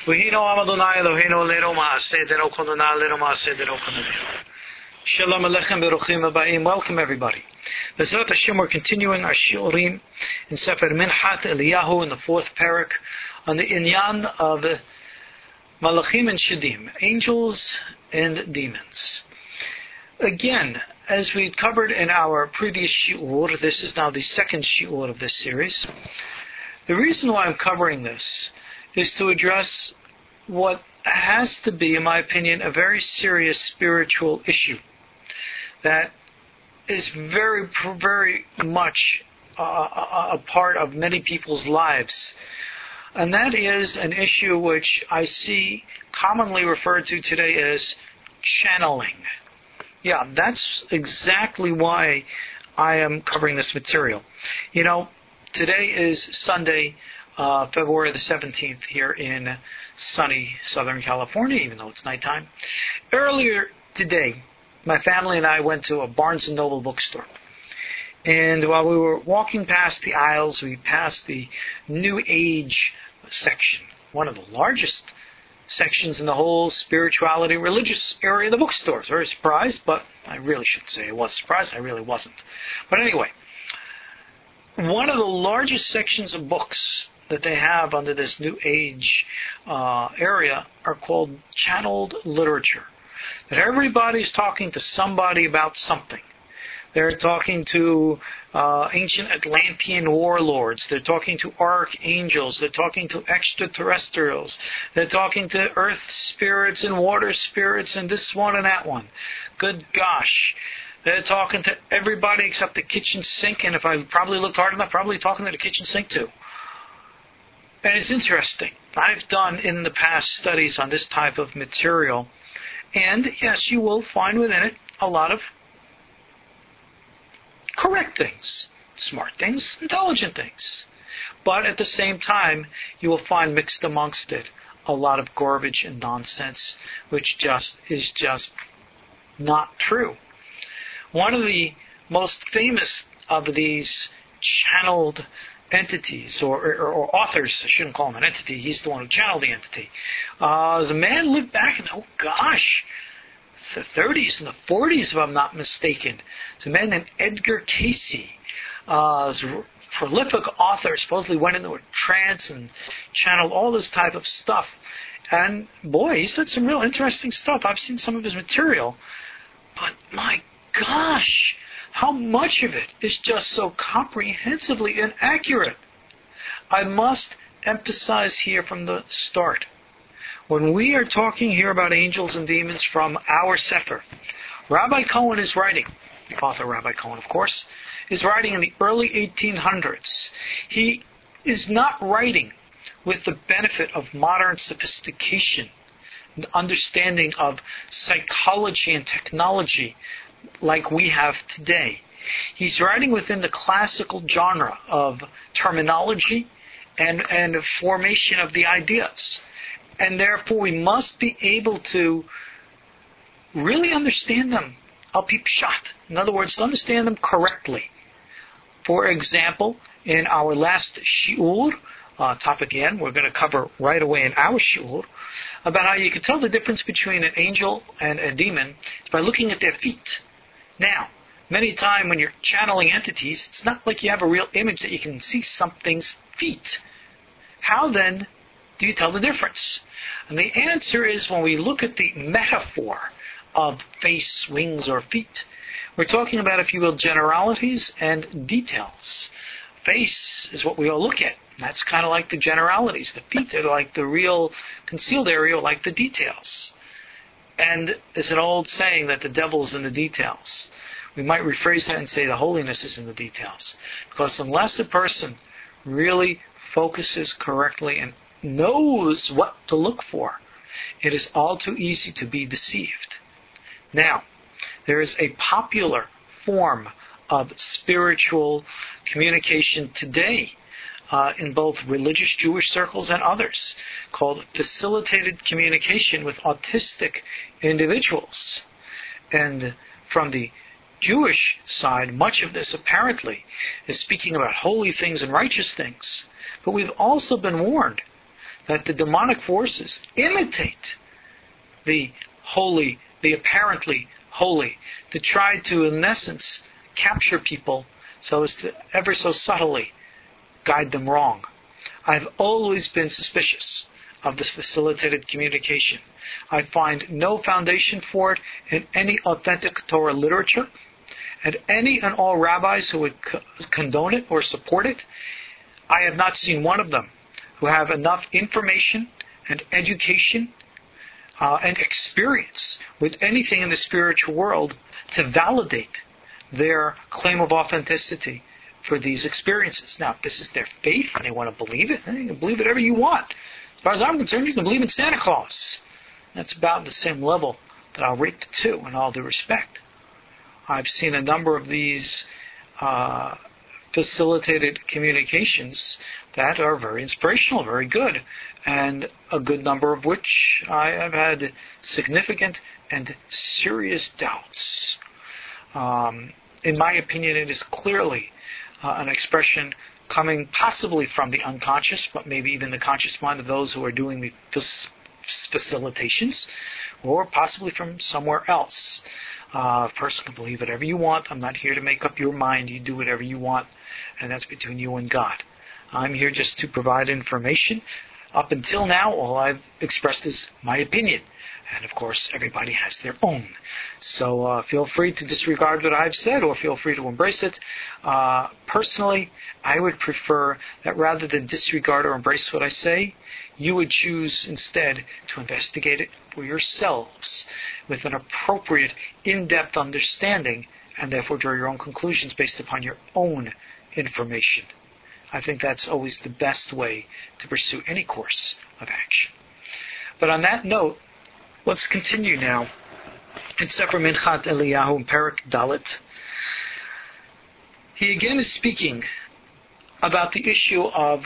V'hino am Adonai Eloheinu le'no ma'aseh deno konona le'no ma'aseh deno konona. Shalom Aleichem Beruchim Abayim. Welcome everybody. B'ezrat Hashem, we're continuing our shiurim in Sefer Minchat Eliyahu in the 4th parak on the inyan of Malachim and Shadim, angels and demons. Again, as we covered in our previous shiur, this is now the second shiur of this series. The reason why I'm covering this is to address what has to be, in my opinion, a very serious spiritual issue that is very, very much a part of many people's lives. And that is an issue which I see commonly referred to today as channeling. Yeah, that's exactly why I am covering this material. You know, today is Sunday, February the 17th here in sunny Southern California, even though it's nighttime. Earlier today, my family and I went to a Barnes & Noble bookstore. And while we were walking past the aisles, we passed the New Age section, one of the largest sections in the whole spirituality, religious area of the bookstore. I was very surprised, but I really should say I was surprised. I really wasn't. But anyway, one of the largest sections of books that they have under this New Age area are called channeled literature. That everybody is talking to somebody about something. They're talking to ancient Atlantean warlords. They're talking to archangels. They're talking to extraterrestrials. They're talking to earth spirits and water spirits and this one and that one. Good gosh. They're talking to everybody except the kitchen sink, and if I probably looked hard enough, probably talking to the kitchen sink too. And it's interesting. I've done in the past studies on this type of material, and yes, you will find within it a lot of correct things, smart things, intelligent things. But at the same time, you will find mixed amongst it a lot of garbage and nonsense, which is just not true. One of the most famous of these channeled entities, or authors, I shouldn't call him an entity, he's the one who channeled the entity, is a man who lived back in, the 30s and the 40s, if I'm not mistaken. It's a man named Edgar Cayce. Is a prolific author, supposedly went into a trance and channeled all this type of stuff. And boy, he said some real interesting stuff. I've seen some of his material. But my gosh, how much of it is just so comprehensively inaccurate. I must emphasize here from the start, when we are talking here about angels and demons from our Sefer, Rabbi Cohen is writing, the author Rabbi Cohen, of course, is writing in the early 1800s. He is not writing with the benefit of modern sophistication, the understanding of psychology and technology like we have today. He's writing within the classical genre of terminology and formation of the ideas. And therefore we must be able to really understand them al pi pshat. In other words, to understand them correctly. For example, in our last shiur, topic again, we're going to cover right away in our shiur, about how you can tell the difference between an angel and a demon by looking at their feet. Now, many times when you're channeling entities, it's not like you have a real image that you can see something's feet. How then do you tell the difference? And the answer is when we look at the metaphor of face, wings, or feet, we're talking about, if you will, generalities and details. Face is what we all look at. That's kind of like the generalities. The feet are like the real concealed area, like the details. And there's an old saying that the devil's in the details. We might rephrase that and say the holiness is in the details. Because unless a person really focuses correctly and knows what to look for, it is all too easy to be deceived. Now, there is a popular form of spiritual communication today in both religious Jewish circles and others, called facilitated communication with autistic individuals. And from the Jewish side, much of this apparently is speaking about holy things and righteous things. But we've also been warned that the demonic forces imitate the holy, the apparently holy, to try to, in essence, capture people so as to ever so subtly guide them wrong. I've always been suspicious of this facilitated communication. I find no foundation for it in any authentic Torah literature, and any and all rabbis who would condone it or support it. I have not seen one of them who have enough information and education and experience with anything in the spiritual world to validate their claim of authenticity for these experiences. Now, if this is their faith and they want to believe it, you can believe whatever you want. As far as I'm concerned, you can believe in Santa Claus. That's about the same level that I'll rate the two, in all due respect. I've seen a number of these facilitated communications that are very inspirational, very good, and a good number of which I have had significant and serious doubts. In my opinion, it is clearly an expression coming possibly from the unconscious, but maybe even the conscious mind of those who are doing the facilitations, or possibly from somewhere else. A person can believe whatever you want. I'm not here to make up your mind. You do whatever you want, and that's between you and God. I'm here just to provide information. Up until now, all I've expressed is my opinion. And of course, everybody has their own. So feel free to disregard what I've said, or feel free to embrace it. Personally, I would prefer that rather than disregard or embrace what I say, you would choose instead to investigate it for yourselves with an appropriate, in-depth understanding, and therefore draw your own conclusions based upon your own information. I think that's always the best way to pursue any course of action. But on that note, let's continue now in Sefer Minchat Eliyahu in Perek Dalet. He again is speaking about the issue of,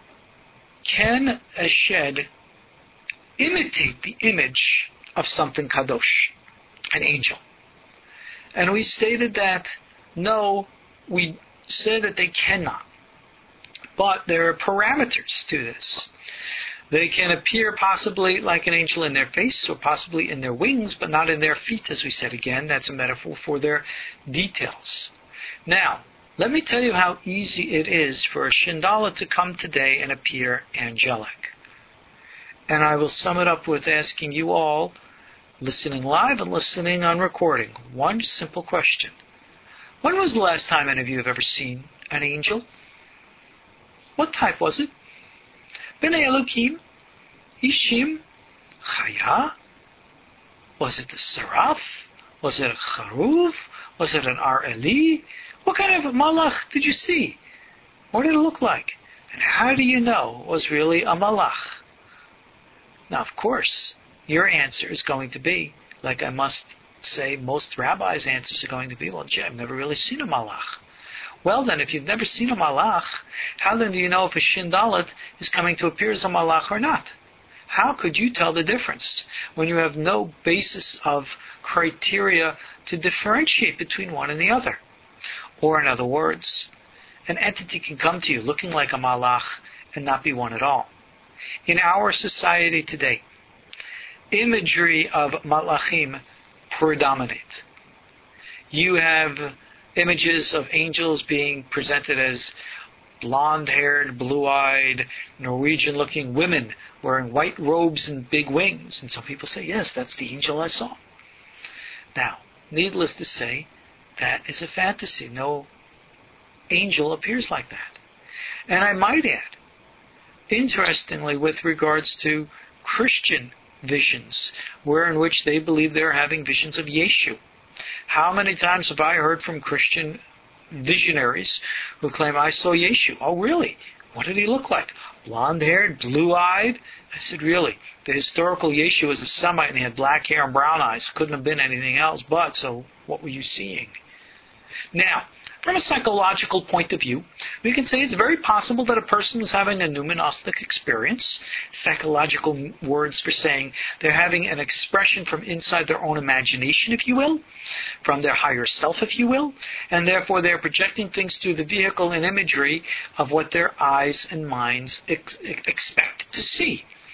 can a shed imitate the image of something kadosh, an angel? And we stated that no, we said that they cannot. But there are parameters to this. They can appear possibly like an angel in their face, or possibly in their wings, but not in their feet, as we said again. That's a metaphor for their details. Now, let me tell you how easy it is for a Shindala to come today and appear angelic. And I will sum it up with asking you all, listening live and listening on recording, one simple question. When was the last time any of you have ever seen an angel? What type was it? Bnei Elokim? Ishim? Chaya? Was it a seraph? Was it a charuv? Was it an ar Eli? What kind of malach did you see? What did it look like? And how do you know it was really a malach? Now, of course, your answer is going to be, like I must say most rabbis' answers are going to be, well, gee, I've never really seen a malach. Well then, if you've never seen a malach, how then do you know if a Shindalet is coming to appear as a malach or not? How could you tell the difference when you have no basis of criteria to differentiate between one and the other? Or in other words, an entity can come to you looking like a malach and not be one at all. In our society today, imagery of malachim predominate. You have images of angels being presented as blonde-haired, blue-eyed, Norwegian-looking women wearing white robes and big wings. And some people say, yes, that's the angel I saw. Now, needless to say, that is a fantasy. No angel appears like that. And I might add, interestingly, with regards to Christian visions, in which they believe they're having visions of Yeshu. How many times have I heard from Christian visionaries who claim, I saw Yeshu? Oh, really? What did he look like? Blonde-haired, blue-eyed? I said, really? The historical Yeshu was a Semite and he had black hair and brown eyes. Couldn't have been anything else but, so what were you seeing? Now, from a psychological point of view, we can say it's very possible that a person is having a numinostic experience, psychological words for saying they're having an expression from inside their own imagination, if you will, from their higher self, if you will, and therefore they're projecting things through the vehicle and imagery of what their eyes and minds expect to see.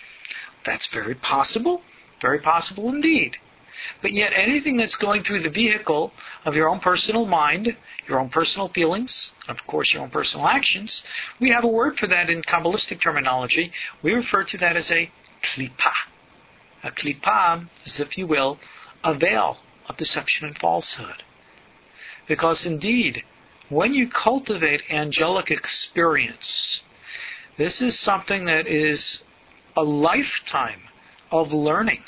That's very possible indeed. But yet anything that's going through the vehicle of your own personal mind, your own personal feelings, and of course your own personal actions, we have a word for that in Kabbalistic terminology. We refer to that as a klipa. A klipa is, if you will, a veil of deception and falsehood. Because indeed, when you cultivate angelic experience, this is something that is a lifetime of learning.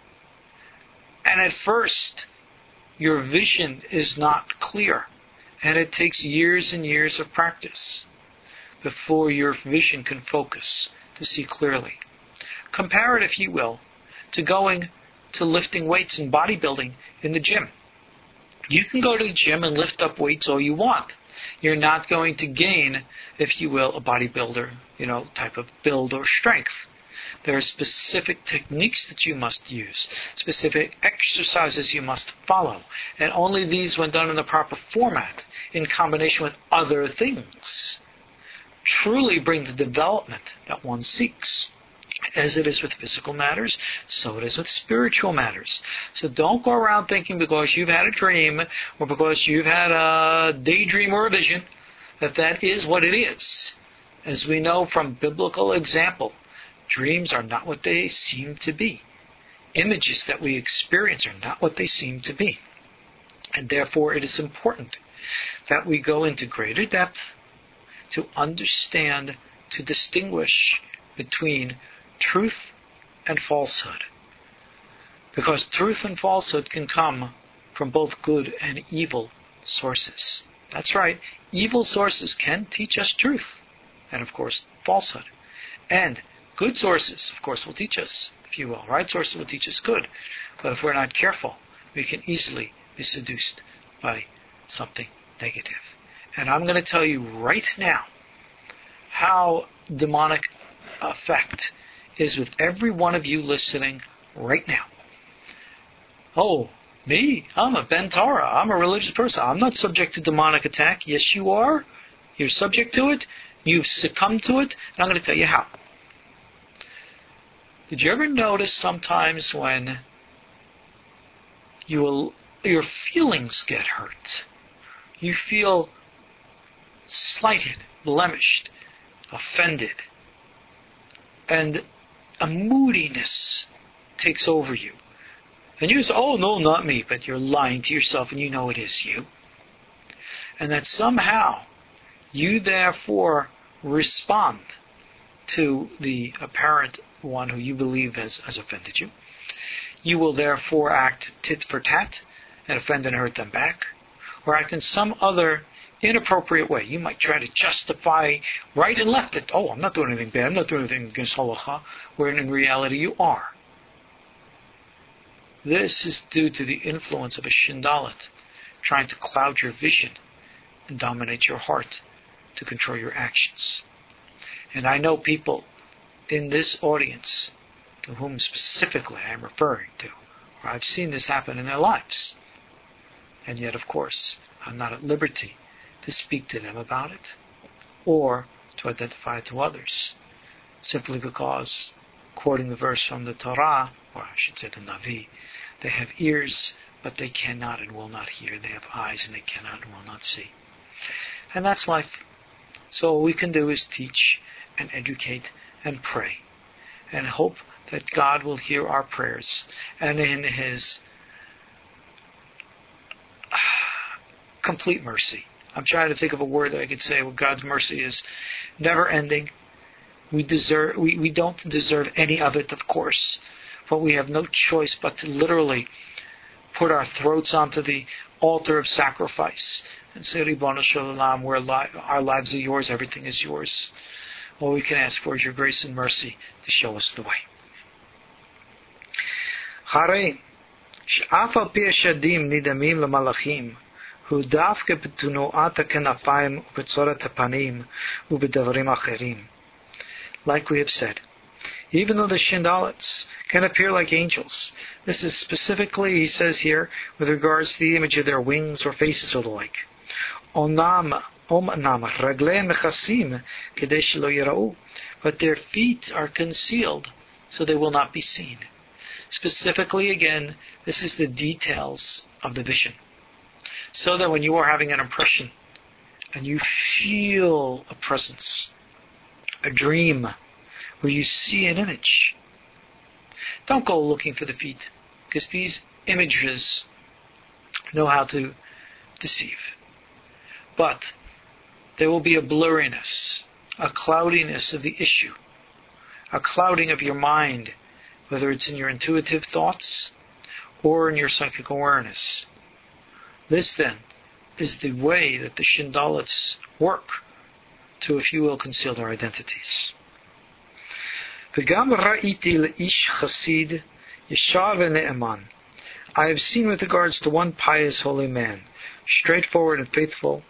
And at first, your vision is not clear. And it takes years and years of practice before your vision can focus to see clearly. Compare it, if you will, to going to lifting weights and bodybuilding in the gym. You can go to the gym and lift up weights all you want. You're not going to gain, if you will, a bodybuilder, type of build or strength. There are specific techniques that you must use, specific exercises you must follow, and only these, when done in the proper format, in combination with other things, truly bring the development that one seeks. As it is with physical matters, so it is with spiritual matters. So don't go around thinking because you've had a dream or because you've had a daydream or a vision that is what it is. As we know from biblical example, dreams are not what they seem to be. Images that we experience are not what they seem to be. And therefore it is important that we go into greater depth to understand, to distinguish between truth and falsehood. Because truth and falsehood can come from both good and evil sources. That's right. Evil sources can teach us truth and, of course, falsehood. And good sources, of course, will teach us, if you will. Right sources will teach us good. But if we're not careful, we can easily be seduced by something negative. And I'm going to tell you right now how demonic effect is with every one of you listening right now. Oh, me? I'm a Ben Torah. I'm a religious person. I'm not subject to demonic attack. Yes, you are. You're subject to it. You've succumbed to it. And I'm going to tell you how. Did you ever notice sometimes when your feelings get hurt? You feel slighted, blemished, offended, and a moodiness takes over you. And you say, oh, no, not me, but you're lying to yourself and you know it is you. And that somehow you therefore respond to the apparent one who you believe has offended you. You will therefore act tit for tat and offend and hurt them back, or act in some other inappropriate way. You might try to justify right and left that, oh, I'm not doing anything bad, I'm not doing anything against halacha, wherein in reality you are. This is due to the influence of a shindalet trying to cloud your vision and dominate your heart to control your actions. And I know people in this audience to whom specifically I am referring to, or I've seen this happen in their lives. And yet, of course, I'm not at liberty to speak to them about it or to identify it to others, simply because, quoting the verse from the Torah, or I should say the Navi, they have ears but they cannot and will not hear. They have eyes and they cannot and will not see. And that's life. So all we can do is teach and educate and pray and hope that God will hear our prayers, and in His complete mercy. I'm trying to think of a word that I could say. Well, God's mercy is never ending. We don't deserve any of it, of course, but we have no choice but to literally put our throats onto the altar of sacrifice and say, Ribono Shel Olam, our lives are yours, everything is yours. All we can ask for is your grace and mercy to show us the way. Hare, she'af al pi hashadim nidamim lemalachim, hu dafke b'tunu'at ha'kenafayim u'b'tzorat ha'panim u'b'davarim acherim. Like we have said, even though the shindalets can appear like angels, this is specifically, he says here, with regards to the image of their wings or faces or the like. Omnam raglei mechasim kedei shelo yirau, but their feet are concealed so they will not be seen. Specifically, again, this is the details of the vision. So that when you are having an impression and you feel a presence, a dream, where you see an image, don't go looking for the feet, because these images know how to deceive. But there will be a blurriness, a cloudiness of the issue, a clouding of your mind, whether it's in your intuitive thoughts or in your psychic awareness. This, then, is the way that the Shindalits work to, if you will, conceal their identities. I have seen with regards to one pious holy man, straightforward and faithful,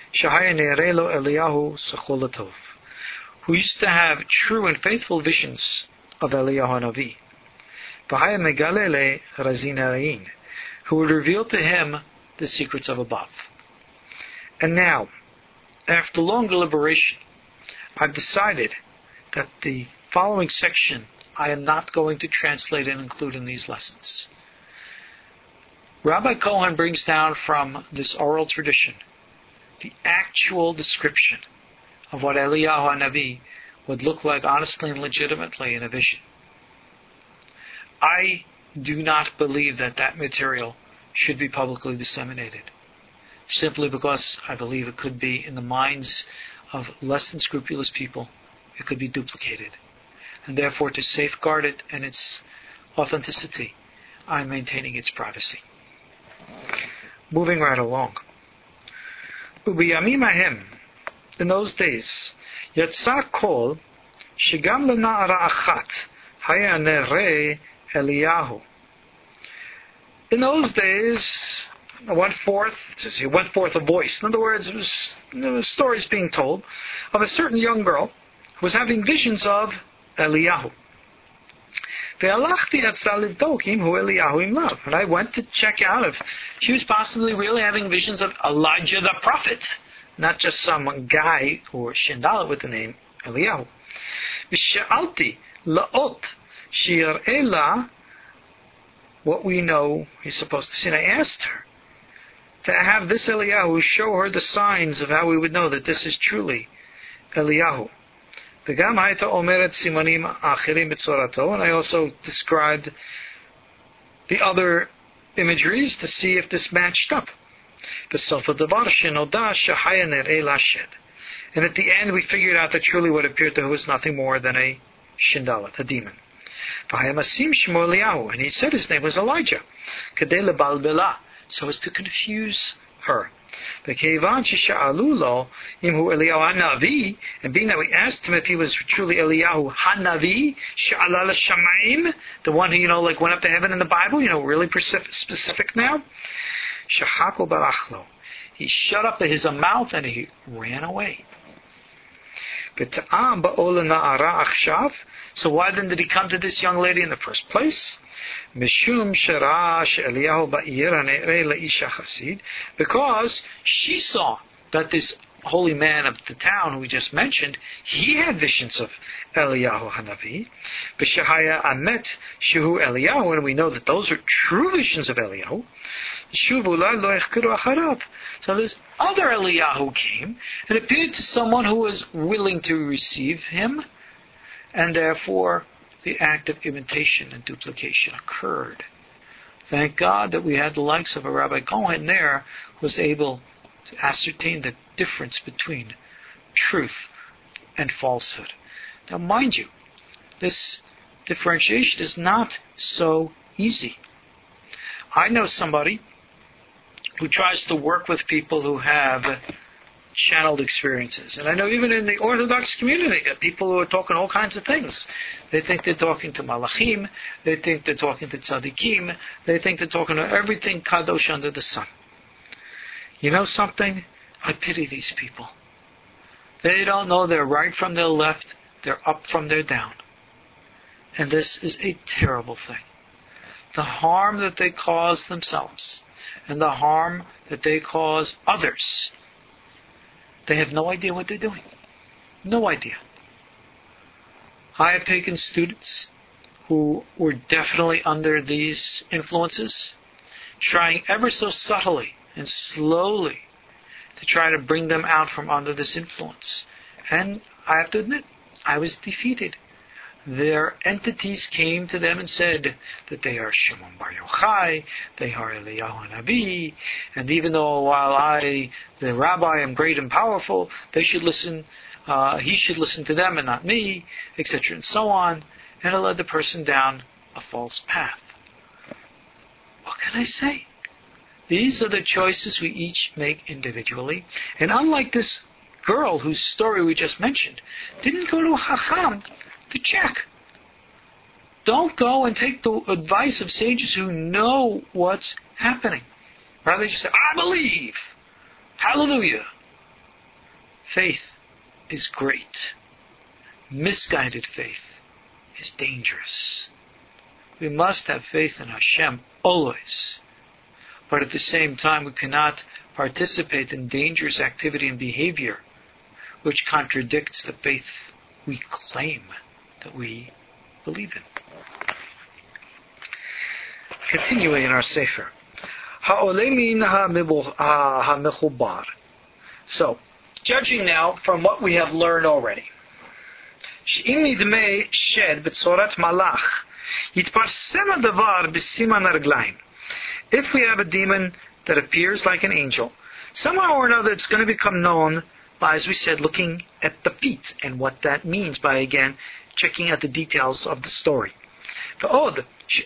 who used to have true and faithful visions of Eliyahu Hanavi, who would reveal to him the secrets of above. And now, after long deliberation, I've decided that the following section I am not going to translate and include in these lessons. Rabbi Cohen brings down from this oral tradition the actual description of what Eliyahu Hanavi would look like honestly and legitimately in a vision. I do not believe that that material should be publicly disseminated, simply because I believe it could be, in the minds of less than scrupulous people, it could be duplicated. And therefore, to safeguard it and its authenticity, I'm maintaining its privacy. Moving right along. In those days, Yatsa kol shegam lena'ara achat haya nerei Eliyahu. In those days, went forth a voice. In other words, there was stories being told of a certain young girl who was having visions of Eliyahu. And I went to check out if she was possibly really having visions of Elijah the prophet, not just some guy or Shindalit with the name Eliyahu. What we know he's supposed to see. And I asked her to have this Eliyahu show her the signs of how we would know that this is truly Eliyahu. And I also described the other imageries to see if this matched up. And at the end we figured out that truly what appeared to her was nothing more than a Shindalit, a demon. And he said his name was Elijah, so as to confuse her. And being that we asked him if he was truly Eliyahu Hanavi, the one who, like went up to heaven in the Bible, really specific now. He shut up his mouth and he ran away. So why then did he come to this young lady in the first place? Because she saw that this holy man of the town who we just mentioned, he had visions of Eliyahu Hanavi. And we know that those are true visions of Eliyahu. So this other Eliyahu came and appeared to someone who was willing to receive him, and therefore the act of imitation and duplication occurred. Thank God that we had the likes of a Rabbi Cohen there who was able to ascertain the difference between truth and falsehood. Now mind you, this differentiation is not so easy. I know somebody who tries to work with people who have channeled experiences. And I know even in the Orthodox community, people who are talking all kinds of things. They think they're talking to Malachim, they think they're talking to Tzaddikim, they think they're talking to everything Kadosh under the sun. You know something? I pity these people. They don't know their right from their left, their up from their down. And this is a terrible thing. The harm that they cause themselves and the harm that they cause others, they have no idea what they're doing. No idea. I have taken students who were definitely under these influences, trying ever so subtly and slowly to try to bring them out from under this influence. And I have to admit, I was defeated. Their entities came to them and said that they are Shimon Bar Yochai, they are Eliyahu Navi, and even though while I, the rabbi, am great and powerful, they should listen, he should listen to them and not me, etc. and so on, and it led the person down a false path. What can I say? These are the choices we each make individually, and unlike this girl whose story we just mentioned, didn't go to a Chacham to check. Don't go and take the advice of sages who know what's happening. Rather, they just say, I believe. Hallelujah. Faith is great. Misguided faith is dangerous. We must have faith in Hashem always. But at the same time, we cannot participate in dangerous activity and behavior which contradicts the faith we claim that we believe in. Continuing in our Sefer. So, judging now from what we have learned already. If we have a demon that appears like an angel, somehow or another it's going to become known by, as we said, looking at the feet and what that means by, again, checking out the details of the story. And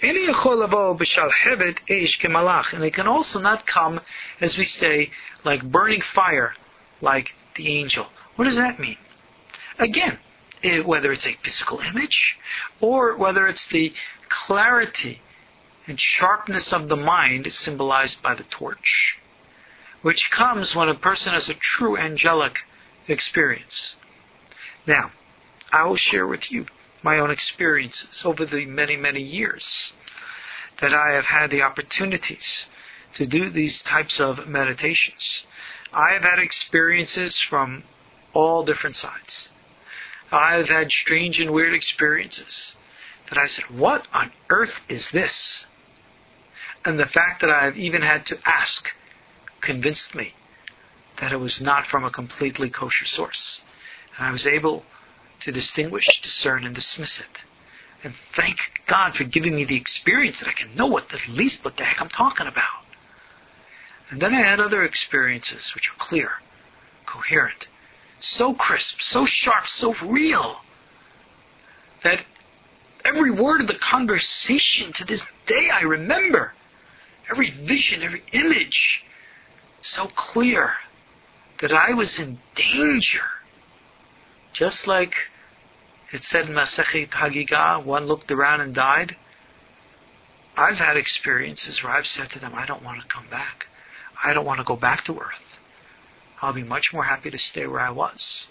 it can also not come, as we say, like burning fire, like the angel. What does that mean? Again, whether it's a physical image, or whether it's the clarity and sharpness of the mind symbolized by the torch, which comes when a person has a true angelic experience. Now, I will share with you my own experiences over the many, many years that I have had the opportunities to do these types of meditations. I have had experiences from all different sides. I have had strange and weird experiences that I said, what on earth is this? And the fact that I have even had to ask convinced me that it was not from a completely kosher source. And I was able to distinguish, discern, and dismiss it. And thank God for giving me the experience that I can know at least what the heck I'm talking about. And then I had other experiences which were clear, coherent, so crisp, so sharp, so real, that every word of the conversation to this day I remember. Every vision, every image, so clear that I was in danger. Just like it said in Masechet Hagigah, one looked around and died. I've had experiences where I've said to them, I don't want to come back. I don't want to go back to earth. I'll be much more happy to stay where I was.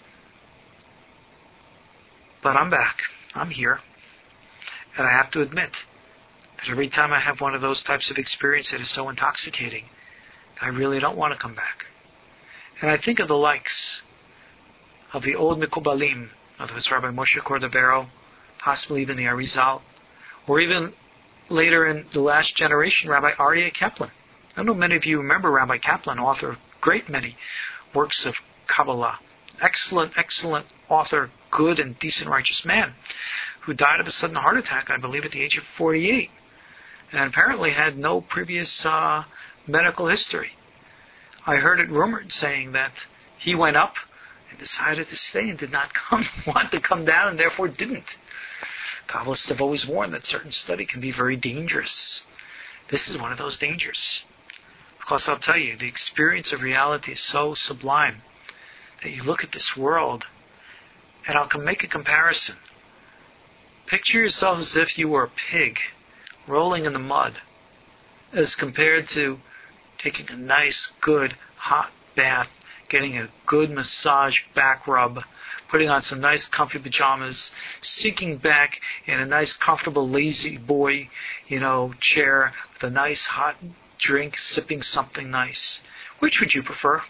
But I'm back. I'm here. And I have to admit that every time I have one of those types of experiences that is so intoxicating, I really don't want to come back. And I think of the likes of the old Mikubalim, of his Rabbi Moshe Cordovero, possibly even the Arizal, or even later in the last generation, Rabbi Aryeh Kaplan. I don't know many of you remember Rabbi Kaplan, author of great many works of Kabbalah. Excellent, excellent author, good and decent, righteous man, who died of a sudden heart attack, I believe, at the age of 48. And apparently had no previous medical history. I heard it rumored saying that he went up and decided to stay and did not want to come down, and therefore didn't. Kabbalists have always warned that certain study can be very dangerous. This is one of those dangers. Because I'll tell you, the experience of reality is so sublime that you look at this world, and I'll make a comparison. Picture yourself as if you were a pig rolling in the mud, as compared to taking a nice, good, hot bath, getting a good massage back rub, putting on some nice, comfy pajamas, sinking back in a nice, comfortable, lazy boy, chair with a nice, hot drink, sipping something nice. Which would you prefer?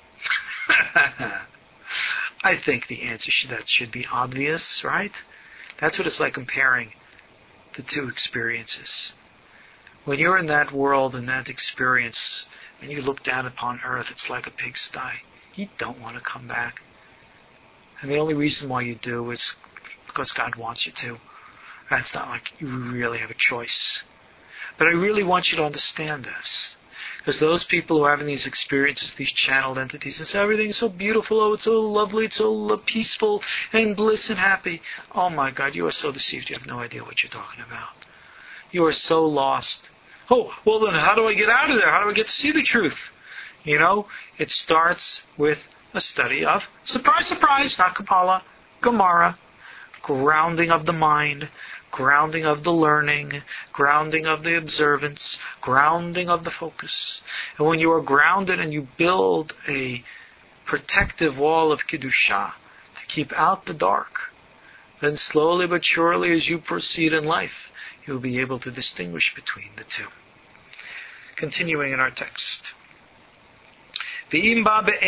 I think the answer should be obvious, right? That's what it's like comparing the two experiences. When you're in that world and that experience, and you look down upon earth, it's like a pigsty. You don't want to come back. And the only reason why you do is because God wants you to. That's not like you really have a choice. But I really want you to understand this. Because those people who are having these experiences, these channeled entities, and say everything's so beautiful, oh, it's so lovely, it's so peaceful and bliss and happy. Oh my God, you are so deceived, you have no idea what you're talking about. You are so lost. Oh, well then how do I get out of there? How do I get to see the truth? It starts with a study of, surprise, surprise, not Kabbalah, Gemara, grounding of the mind, grounding of the learning, grounding of the observance, grounding of the focus. And when you are grounded and you build a protective wall of Kedusha to keep out the dark, then slowly but surely as you proceed in life, you'll be able to distinguish between the two. Continuing in our text. If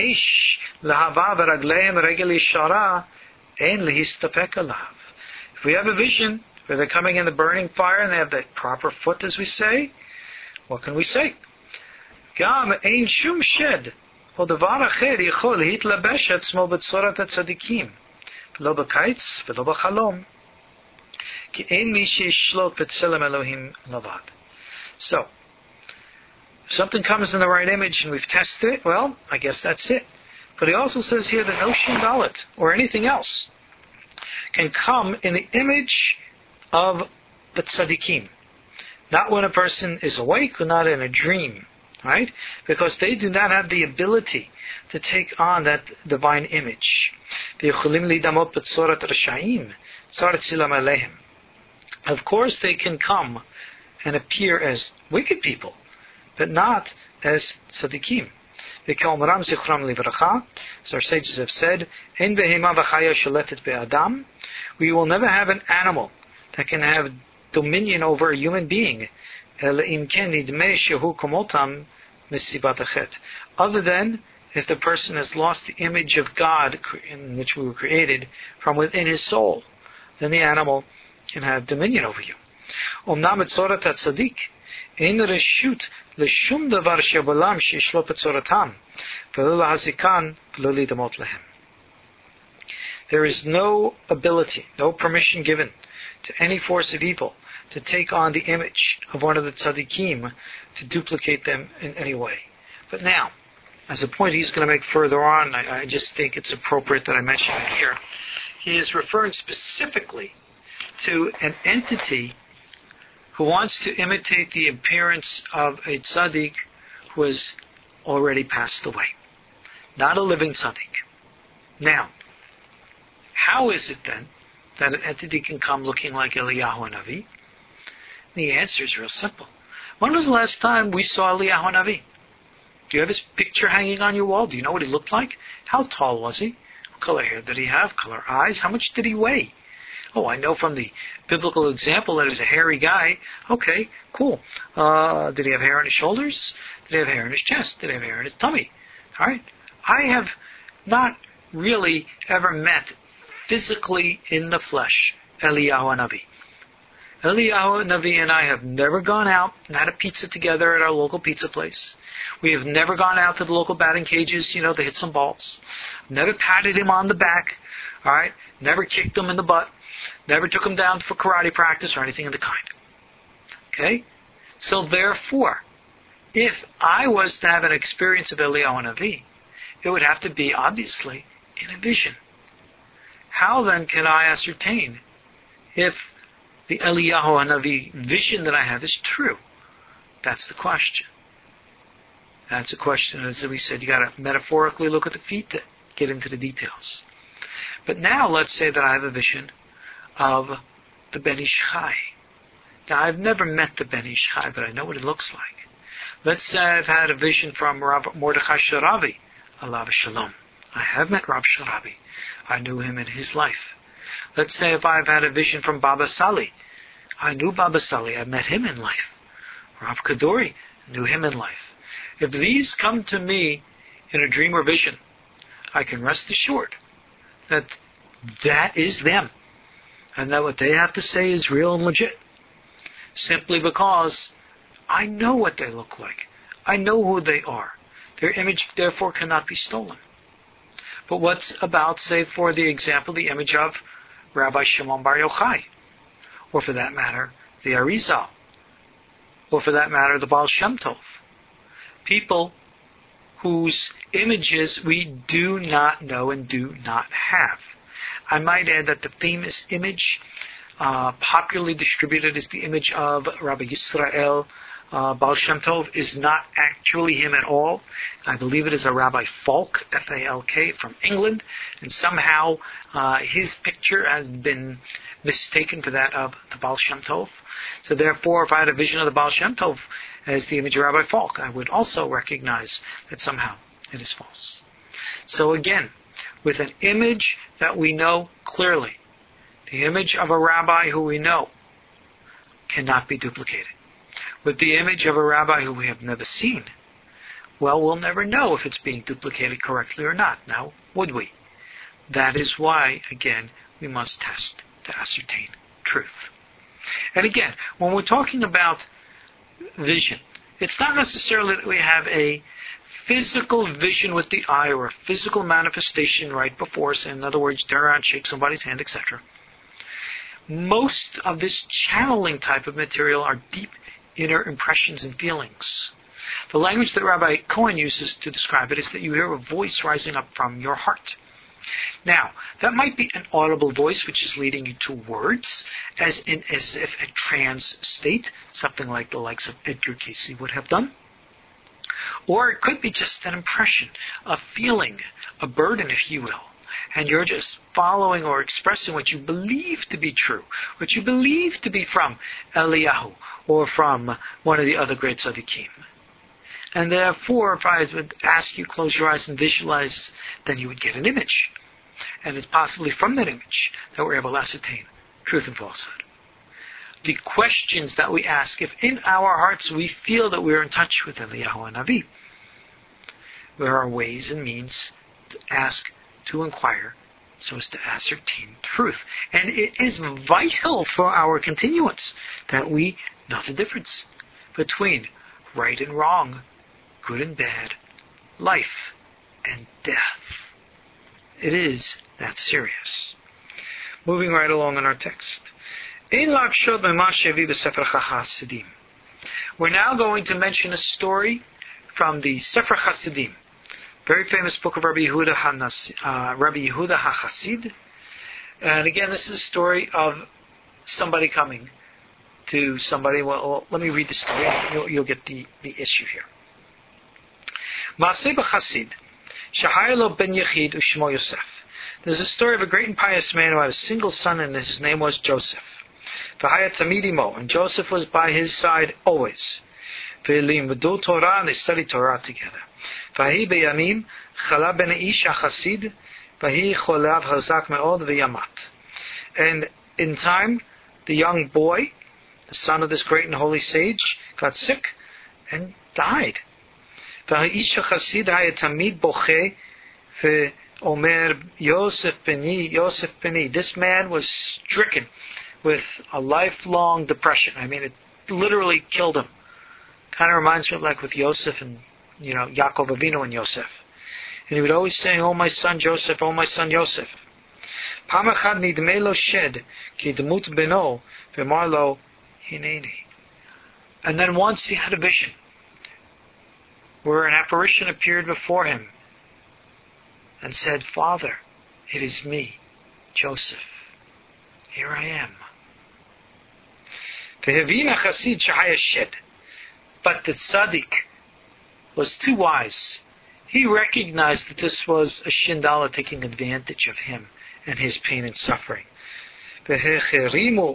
we have a vision where they're coming in the burning fire and they have the proper foot, as we say, what can we say? Gam ein shum shed o davar acher yichol hitlabesh atzmo betzorat hatzadikim v'lo b'kaitz v'lo b'chalom ki ein mi sheishlot b'tzelem Elohim lavad. So, if something comes in the right image and we've tested it, well, I guess that's it. But he also says here that no shum dalet or anything else can come in the image of the tzaddikim. Not when a person is awake or not in a dream, right? Because they do not have the ability to take on that divine image. Of course they can come and appear as wicked people, but not as tzaddikim. As our sages have said, we will never have an animal that can have dominion over a human being, other than if the person has lost the image of God in which we were created from within his soul, then the animal can have dominion over you. There is no ability, no permission given to any force of evil to take on the image of one of the tzaddikim to duplicate them in any way. But now, as a point he's going to make further on, I just think it's appropriate that I mention it here. He is referring specifically to an entity who wants to imitate the appearance of a tzaddik who has already passed away. Not a living tzaddik. Now, how is it then that an entity can come looking like Eliyahu Hanavi? The answer is real simple. When was the last time we saw Eliyahu Hanavi? Do you have his picture hanging on your wall? Do you know what he looked like? How tall was he? What color hair did he have? Color eyes? How much did he weigh? Oh, I know from the biblical example that he was a hairy guy. Okay, cool. Did he have hair on his shoulders? Did he have hair on his chest? Did he have hair on his tummy? All right. I have not really ever met physically in the flesh Eliyahu Hanavi. Eliyahu Hanavi and I have never gone out and had a pizza together at our local pizza place. We have never gone out to the local batting cages, to hit some balls. Never patted him on the back. All right. Never kicked him in the butt. Never took him down for karate practice or anything of the kind. Okay? So therefore, if I was to have an experience of Eliyahu Hanavi, it would have to be, obviously, in a vision. How then can I ascertain if the Eliyahu Hanavi vision that I have is true? That's the question. That's a question, as we said, you got to metaphorically look at the feet to get into the details. But now let's say that I have a vision of the Ben Ish Chai. Now I've never met the Ben Ish Chai, but I know what it looks like. Let's say I've had a vision from Rav Mordechai Sharavi, alav shalom. I have met Rav Sharavi. I knew him in his life. Let's say if I've had a vision from Baba Sali. I knew Baba Sali. I met him in life. Rav Kaduri, knew him in life. If these come to me in a dream or vision, I can rest assured that that is them. And that what they have to say is real and legit. simply because I know what they look like. I know who they are. Their image, therefore, cannot be stolen. But what's about, say, for the example, the image of Rabbi Shimon Bar Yochai, or for that matter, the Arizal, or for that matter, the Baal Shem Tov? People whose images we do not know and do not have. I might add that the famous image, popularly distributed as the image of Rabbi Yisrael Baal Shem Tov, is not actually him at all. I believe it is a Rabbi Falk, F-A-L-K, from England, and somehow his picture has been mistaken for that of the Baal Shem Tov. So therefore, if I had a vision of the Baal Shem Tov as the image of Rabbi Falk, I would also recognize that somehow it is false. So again, with an image that we know clearly, the image of a rabbi who we know cannot be duplicated. With the image of a rabbi who we have never seen, well, we'll never know if it's being duplicated correctly or not. Now, would we? That is why, again, we must test to ascertain truth. And again, when we're talking about vision, it's not necessarily that we have a physical vision with the eye or a physical manifestation right before us. In other words, turn around, shake somebody's hand, etc. Most of this channeling type of material are deep inner impressions and feelings. The language that Rabbi Cohen uses to describe it is that you hear a voice rising up from your heart. Now, that might be an audible voice which is leading you to words, as if a trance state, something like the likes of Edgar Cayce would have done. Or it could be just an impression, a feeling, a burden, if you will. And you're just following or expressing what you believe to be true, what you believe to be from Eliyahu, or from one of the other great tzaddikim. And therefore, if I would ask you, close your eyes and visualize, then you would get an image. And it's possibly from that image that we're able to ascertain truth and falsehood. The questions that we ask, if in our hearts we feel that we're in touch with Eliyahu and Navi, there are ways and means to ask, to inquire, so as to ascertain truth. And it is vital for our continuance that we know the difference between right and wrong, good and bad, life and death. It is that serious. Moving right along in our text. We're now going to mention a story from the Sefer Chasidim, very famous book of Rabbi Yehuda HaChassid. And again, this is a story of somebody coming to somebody. Well, let me read the story. You'll get the issue here. Maaseh b'Chassid, Shahaya lo ben Yechid u'shmo Yosef. There's a story of a great and pious man who had a single son, and his name was Joseph. V'haya tamid imo, and Joseph was by his side always. V'limdu Torah, and they studied Torah together. V'hi beyamim chala ben ish HaChassid, v'hi cholav hazak me'od v'yamat. And in time, the young boy, the son of this great and holy sage, got sick and died. V'ha'ish HaChassid haya tamid boche v'omer Yosef Beni. This man was stricken with a lifelong depression. I mean, it literally killed him. Kind of reminds me of like with Yosef and, Yaakov Avinu and Yosef. And he would always say, "Oh my son Joseph, oh my son Yosef." Pam echad nidmei lo shed ki dmut beno v'mar lo hineni. And then once he had a vision where an apparition appeared before him and said, "Father, it is me, Joseph. Here I am." V'hevina Chassid shahaya shed. But the tzaddik was too wise. He recognized that this was a Shindala taking advantage of him and his pain and suffering. And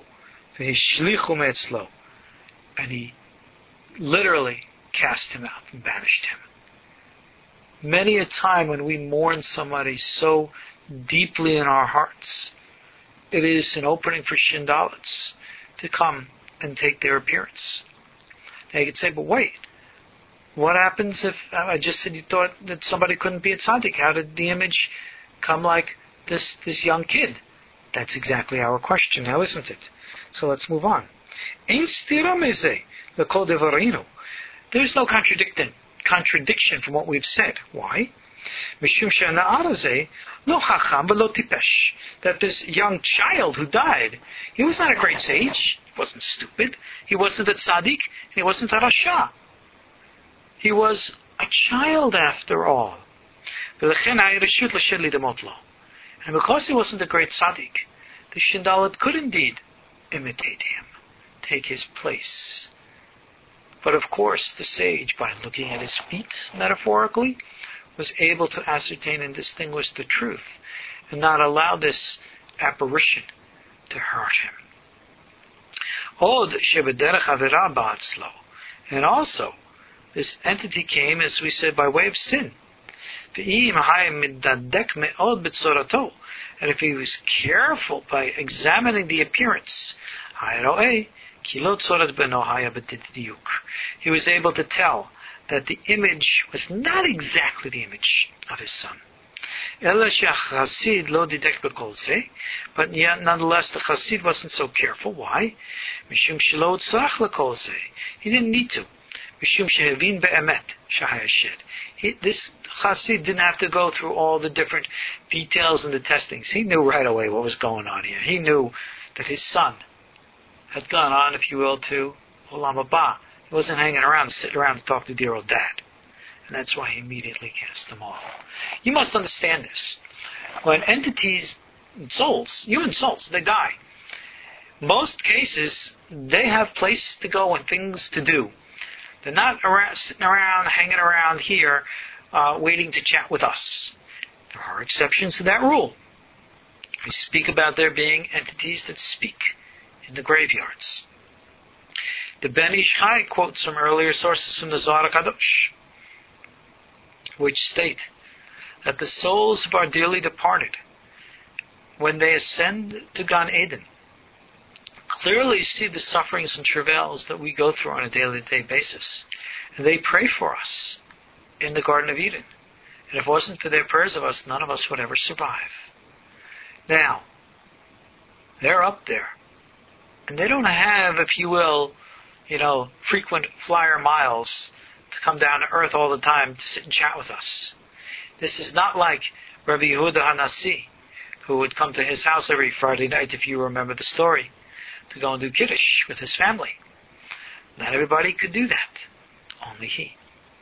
he literally cast him out and banished him. Many a time when we mourn somebody so deeply in our hearts, it is an opening for Shindalats to come and take their appearance. Now you could say, but wait, what happens if, I just said you thought that somebody couldn't be a tzaddik? How did the image come like this young kid? That's exactly our question now, isn't it? So let's move on. Ein stira meze lekol devarinu. There's no contradiction from what we've said. Why? Mishum she'na'ar hazeh lo chacham v'lo tipesh. That this young child who died, he was not a great sage. He wasn't stupid. He wasn't a tzaddik. And he wasn't a rasha. He was a child after all. And because he wasn't a great tzaddik, the Shindalet could indeed imitate him, take his place. But of course, the sage, by looking at his feet, metaphorically, was able to ascertain and distinguish the truth and not allow this apparition to hurt him. And also, this entity came, as we said, by way of sin. And if he was careful by examining the appearance, he was able to tell that the image was not exactly the image of his son. But yet, nonetheless, the Chassid wasn't so careful. Why? He didn't need to. This Chassid didn't have to go through all the different details and the testings. He knew right away what was going on here. He knew that his son had gone on, if you will, to Olam Haba. He wasn't hanging around, sitting around to talk to dear old dad. And that's why he immediately cast them off. You must understand this. When entities, souls, human souls, they die, most cases, they have places to go and things to do. They're not sitting around, hanging around here, waiting to chat with us. There are exceptions to that rule. We speak about there being entities that speak in the graveyards. The Ben Ish Chai quotes some earlier sources from the Zohar HaKadosh, which state that the souls of our dearly departed, when they ascend to Gan Eden, clearly see the sufferings and travails that we go through on a daily-to-day basis. And they pray for us in the Garden of Eden. And if it wasn't for their prayers of us, none of us would ever survive. Now, they're up there. And they don't have, if you will, frequent flyer miles to come down to earth all the time to sit and chat with us. This is not like Rabbi Yehuda HaNasi, who would come to his house every Friday night, if you remember the story, to go and do Kiddush with his family. Not everybody could do that. Only he.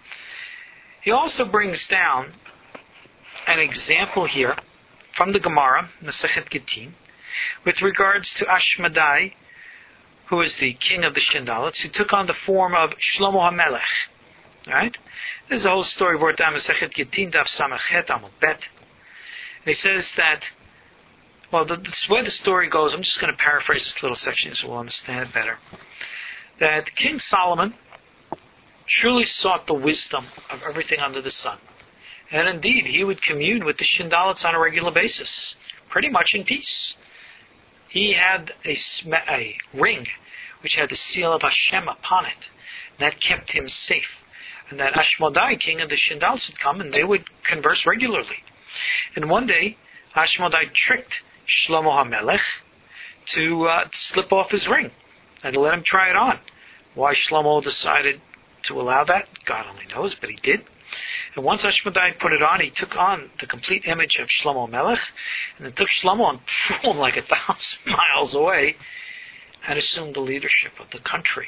He also brings down an example here from the Gemara, Masechet Gittin, with regards to Ashmadai, who is the king of the Shindalets, who took on the form of Shlomo HaMelech. Right? There's a whole story brought down Masechet Gittin, Daf Samachet Amud Bet. And he says that, well, the way the story goes, I'm just going to paraphrase this little section so we'll understand it better. That King Solomon truly sought the wisdom of everything under the sun. And indeed, he would commune with the Shindalets on a regular basis, pretty much in peace. He had a ring which had the seal of Hashem upon it. That kept him safe. And that Ashmodai, king of the Shindalets, would come and they would converse regularly. And one day, Ashmodai tricked Shlomo HaMelech to slip off his ring and to let him try it on. Why Shlomo decided to allow that, God only knows, but he did. And once Ashmodai put it on, he took on the complete image of Shlomo HaMelech, and then took Shlomo and threw him like 1,000 miles away and assumed the leadership of the country.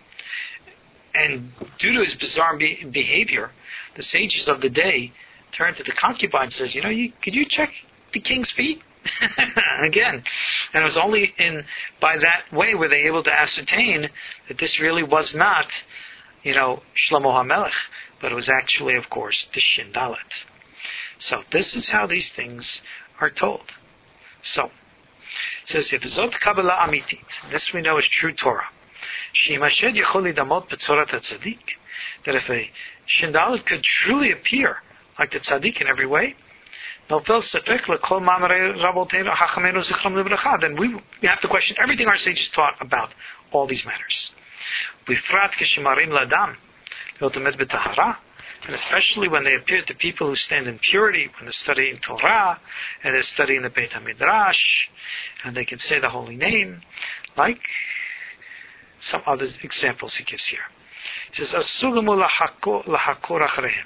And due to his bizarre behavior, the sages of the day turned to the concubine and says, could you check the king's feet? Again. And it was only by that way were they able to ascertain that this really was not, Shlomo HaMelech, but it was actually, of course, the Shindalet. So this is how these things are told. So, it says here, Zot Kabbalah Amitit. This we know is true Torah. That if a Shindalet could truly appear like the tzaddik in every way, then we have to question everything our sages taught about all these matters. And especially when they appear to people who stand in purity, when they're studying Torah, and they're studying the Beit HaMidrash, and they can say the holy name, like some other examples he gives here. He says, "Asulumu lahakor acharehim."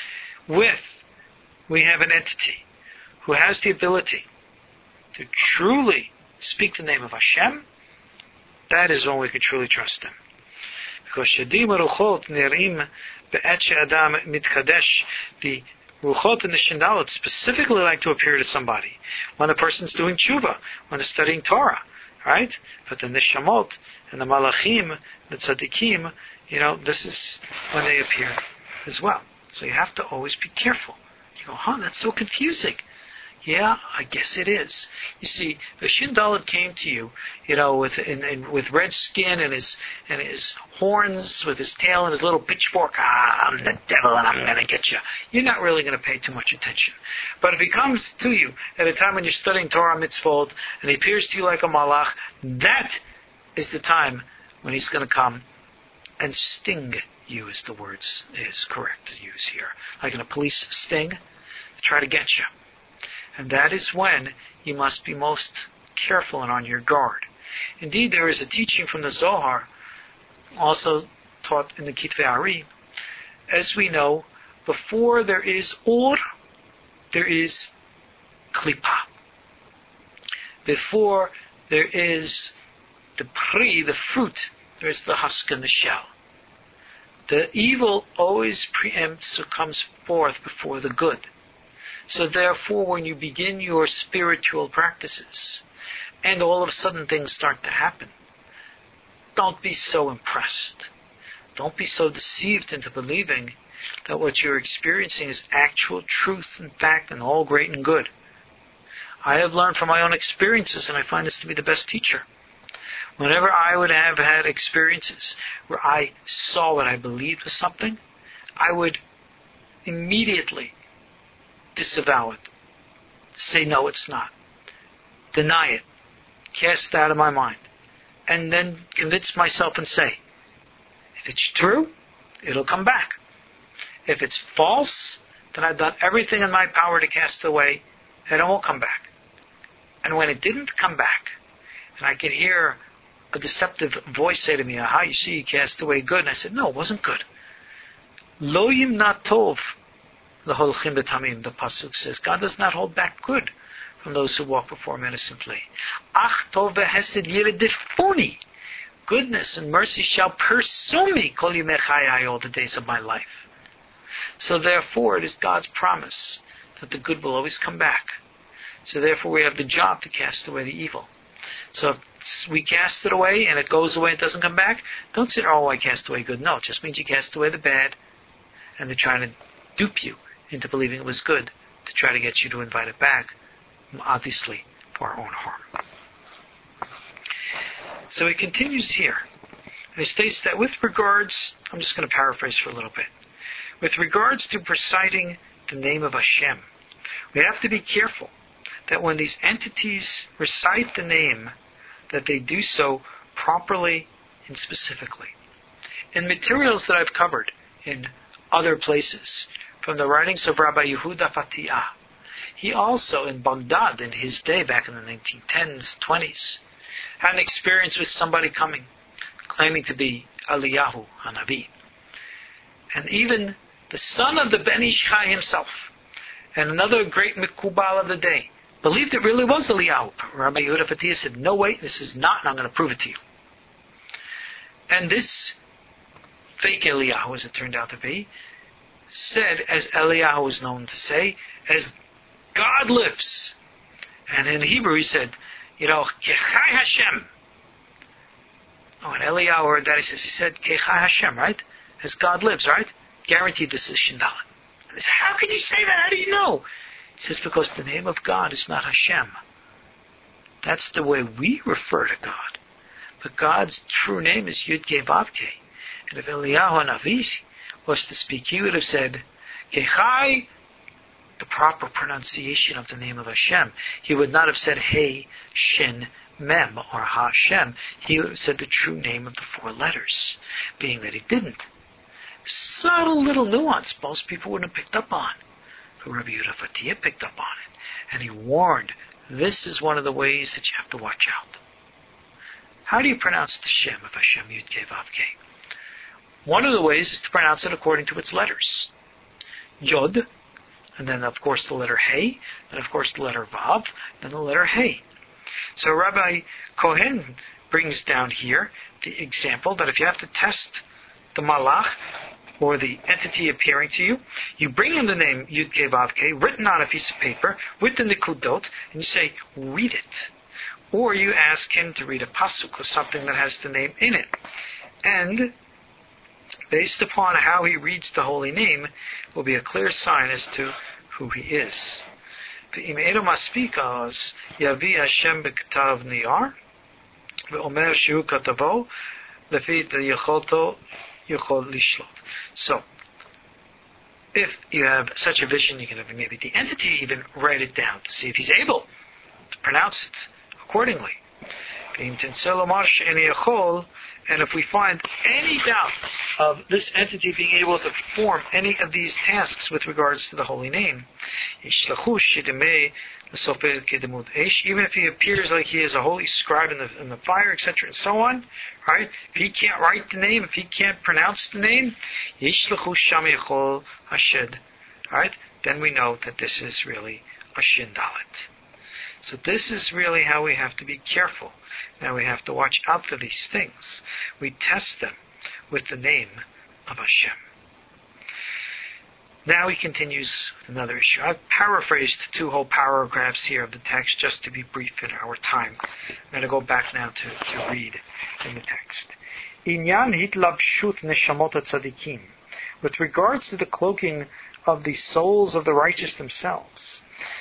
We have an entity who has the ability to truly speak the name of Hashem. That is when we can truly trust him. Because Shadim Ruchot Nirim Be'et She'adam Mitchadesh, the Ruchot and the Shindalit specifically like to appear to somebody when a person's doing tshuva, when they're studying Torah, right? But the Neshamot and the Malachim, the Tzaddikim, this is when they appear as well. So you have to always be careful. You go, that's so confusing. Yeah, I guess it is. You see, the Shindalit came to you, with red skin and his horns, with his tail and his little pitchfork. I'm the devil and I'm going to get you. You're not really going to pay too much attention. But if he comes to you at a time when you're studying Torah mitzvot and he appears to you like a malach, that is the time when he's going to come and sting you, as the words is correct to use here. Like in a police sting, to try to get you. And that is when you must be most careful and on your guard. Indeed, there is a teaching from the Zohar, also taught in the Kitvei Ari. As we know, before there is Or, there is Klippa. Before there is the Pri, the fruit, there is the husk and the shell. The evil always preempts or comes forth before the good. So therefore, when you begin your spiritual practices, and all of a sudden things start to happen, don't be so impressed. Don't be so deceived into believing that what you're experiencing is actual truth and fact and all great and good. I have learned from my own experiences, and I find this to be the best teacher. Whenever I would have had experiences where I saw what I believed was something, I would immediately disavow it. Say, no, it's not. Deny it. Cast it out of my mind. And then convince myself and say, if it's true, it'll come back. If it's false, then I've done everything in my power to cast it away, and it won't come back. And when it didn't come back, and I could hear a deceptive voice say to me, aha, you see, you cast away good. And I said, no, it wasn't good. Lo yimna tov. The Holchim B'Tamim, the Pasuk says, God does not hold back good from those who walk before him innocently. Ach tov v'hesed yiredifuni. Goodness and mercy shall pursue me kol yimei chayai, all the days of my life. So therefore, it is God's promise that the good will always come back. So therefore, we have the job to cast away the evil. So if we cast it away and it goes away and it doesn't come back, don't say, oh, I cast away good. No, it just means you cast away the bad, and they're trying to dupe you into believing it was good to try to get you to invite it back, obviously for our own harm. So he continues here. And he states that with regards, I'm just going to paraphrase for a little bit, with regards to reciting the name of Hashem, we have to be careful that when these entities recite the name, that they do so properly and specifically. In materials that I've covered in other places, from the writings of Rabbi Yehuda Fatiyah, he also, in Baghdad, in his day, back in the 1910s, 20s, had an experience with somebody coming, claiming to be Eliyahu Hanavi. And even the son of the Ben Ish Chai himself, and another great Mikubal of the day, believed it really was Eliyahu. Rabbi Yehuda Fatiyah said, no way, this is not, and I'm going to prove it to you. And this fake Eliyahu, as it turned out to be, said, as Eliyahu was known to say, as God lives. And in Hebrew he said, Kechai Hashem. Oh, and Eliyahu heard that, he said, Kechai Hashem, right? As God lives, right? Guaranteed this is Shindalit. He said, how could you say that? How do you know? He says, because the name of God is not Hashem. That's the way we refer to God. But God's true name is Yud-Kei Vav-Kei. And if Eliyahu Hanavi was to speak, he would have said, Kechai, the proper pronunciation of the name of Hashem. He would not have said, Hey, Shin, Mem, or Hashem. He would have said the true name of the four letters, being that he didn't. Subtle little nuance most people wouldn't have picked up on. But Rabbi Yehuda Fatiyah picked up on it. And he warned, this is one of the ways that you have to watch out. How do you pronounce the Shem of Hashem Yud Kei Vav Kei? One of the ways is to pronounce it according to its letters. Yod, and then of course the letter Hey, then of course the letter Vav, then the letter Hey. So Rabbi Cohen brings down here the example that if you have to test the Malach, or the entity appearing to you, you bring in the name Yud Kei Vav Kei written on a piece of paper with the Nikudot, and you say, read it. Or you ask him to read a pasuk or something that has the name in it. And based upon how he reads the holy name, will be a clear sign as to who he is. V'im edo maspikos yavi Hashem b'ktav niyar v'omer shehu katavo lefi yecholto yechol lishlot. So, if you have such a vision, you can have maybe the entity even write it down to see if he's able to pronounce it accordingly. And if we find any doubt of this entity being able to perform any of these tasks with regards to the holy name, even if he appears like he is a holy scribe in the fire, etc., and so on, right? If he can't write the name, if he can't pronounce the name, right? Then we know that this is really a Shindalit. So this is really how we have to be careful. Now we have to watch out for these things. We test them with the name of Hashem. Now he continues with another issue. I've paraphrased 2 whole paragraphs here of the text just to be brief in our time. I'm going to go back now to read in the text. Inyan hitlabshut neshamot tzadikim. With regards to the cloaking of the souls of the righteous themselves.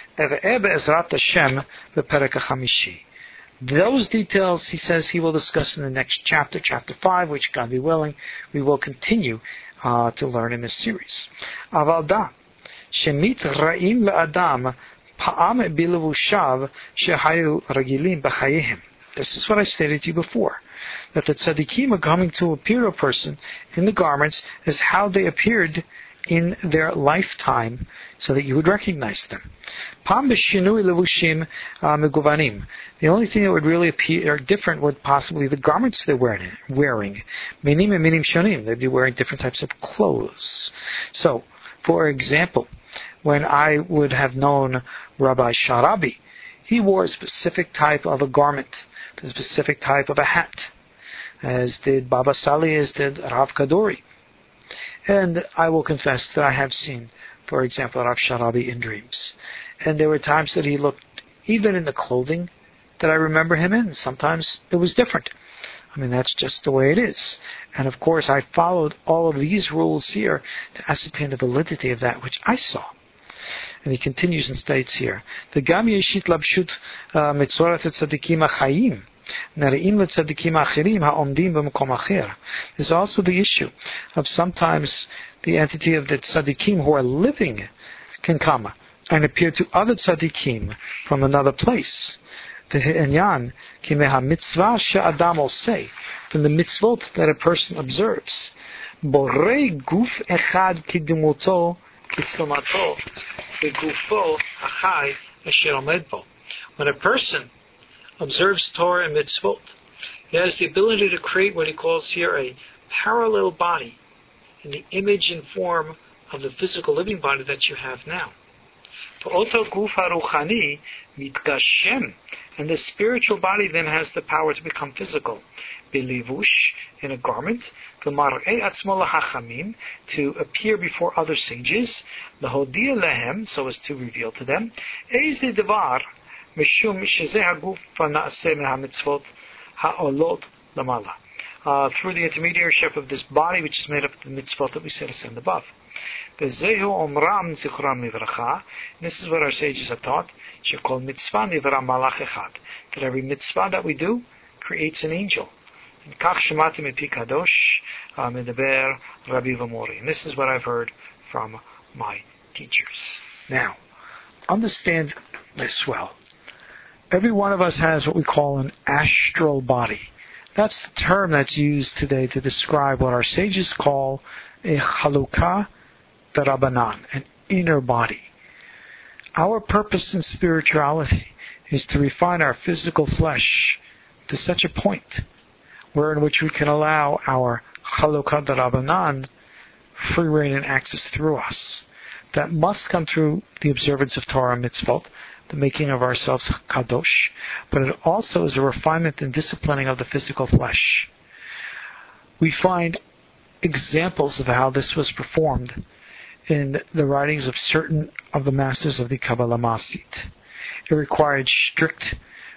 Those details, he says, he will discuss in the next chapter, chapter 5, which, God be willing, we will continue to learn in this series. Avalda, shemit ra'im la'adam pa'am bilevushav shehayu ragilim b'chayihim. This is what I stated to you before, that the tzaddikim are coming to appear to a person in the garments as how they appeared in their lifetime, so that you would recognize them. Pam b'shinui levushim meguvanim. The only thing that would really appear different would possibly the garments they're wearing. Minim and minim shonim. They'd be wearing different types of clothes. So, for example, when I would have known Rabbi Sharabi, he wore a specific type of a garment, a specific type of a hat, as did Baba Sali, as did Rav Kadori. And I will confess that I have seen, for example, Rav Sharabi in dreams. And there were times that he looked, even in the clothing that I remember him in, sometimes it was different. I mean, that's just the way it is. And of course, I followed all of these rules here to ascertain the validity of that which I saw. And he continues and states here, the Gam Yeshit Labshut Mitzorat Tzadikim HaChayim. There's also the issue of sometimes the entity of the tzaddikim who are living can come and appear to other tzaddikim from another place. From the mitzvot that a person observes. When a person observes Torah and mitzvot, he has the ability to create what he calls here a parallel body in the image and form of the physical living body that you have now. And the spiritual body then has the power to become physical. Belivush, in a garment, to appear before other sages, so as to reveal to them, through the intermediaryship of this body, which is made up of the mitzvot that we set ascend above. This is what our sages are taught. That every mitzvah that we do creates an angel. And this is what I've heard from my teachers. Now, understand this well. Every one of us has what we call an astral body. That's the term that's used today to describe what our sages call a chalukah darabanan, an inner body. Our purpose in spirituality is to refine our physical flesh to such a point wherein which we can allow our Chalukah D'Rabbanan free reign and access through us. That must come through the observance of Torah mitzvot, the making of ourselves kadosh, but it also is a refinement and disciplining of the physical flesh. We find examples of how this was performed in the writings of certain of the masters of the Kabbalah Masit. It required strict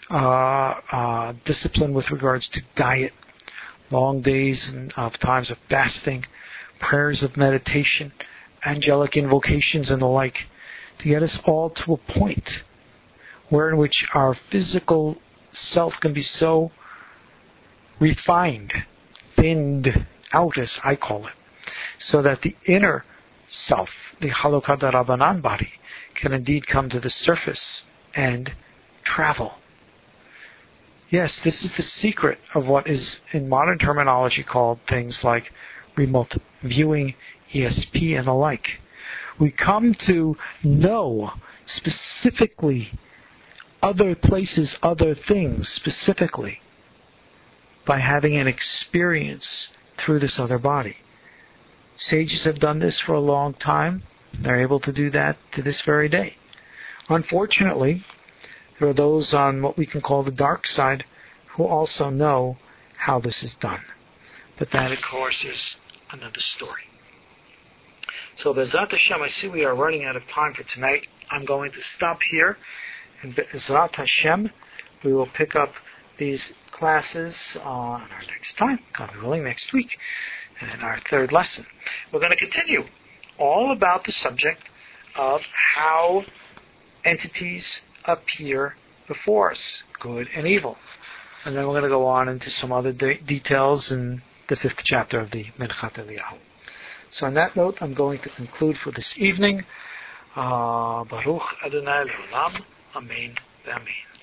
discipline with regards to diet, long days of times of fasting, prayers of meditation, angelic invocations and the like, to get us all to a point where in which our physical self can be so refined, thinned out, as I call it, so that the inner self, the Chalukah D'Rabbanan body, can indeed come to the surface and travel. Yes, this is the secret of what is in modern terminology called things like remote viewing, ESP, and the like. We come to know specifically other places, other things specifically by having an experience through this other body. Sages have done this for a long time. They're able to do that to this very day. Unfortunately, there are those on what we can call the dark side who also know how this is done. But that, of course, is another story. So, Be'ezrat Hashem, I see we are running out of time for tonight. I'm going to stop here. And Be'ezrat Hashem, we will pick up these classes on our next time, God willing, next week, and in our third lesson. We're going to continue all about the subject of how entities appear before us, good and evil. And then we're going to go on into some other details in the 5th chapter of the Minchat Eliyahu. So on that note, I'm going to conclude for this evening. Baruch Adonai Le'olam. Amen. Amen.